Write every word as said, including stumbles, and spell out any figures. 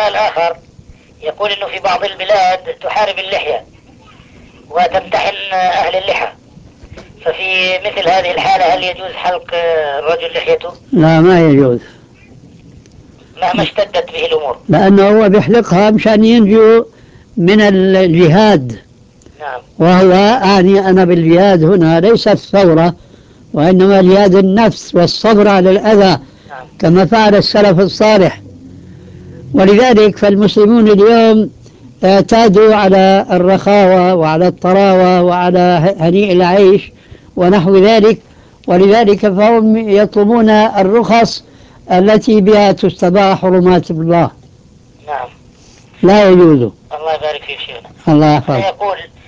سؤال آخر، يقول إنه في بعض البلاد تحارب اللحية وتمتحن أهل اللحى، ففي مثل هذه الحالة هل يجوز حلق الرجل لحيته؟ لا، ما يجوز، مهما اشتدت به الأمور. لأنه هو بيحلقها مشان ينجو من الجهاد. نعم. وهو أعني أنا بالجهاد هنا ليس الثورة، وإنما جهاد النفس والصبر على الأذى. نعم. كما فعل السلف الصالح. ولذلك فالمسلمون اليوم اعتادوا على الرخاوة وعلى الطراوة وعلى هنيء العيش ونحو ذلك، ولذلك فهم يطلبون الرخص التي بها تستباح حرمات الله. نعم. لا يجوز. الله يبارك فيك شيخنا. الله يحفظك. يقول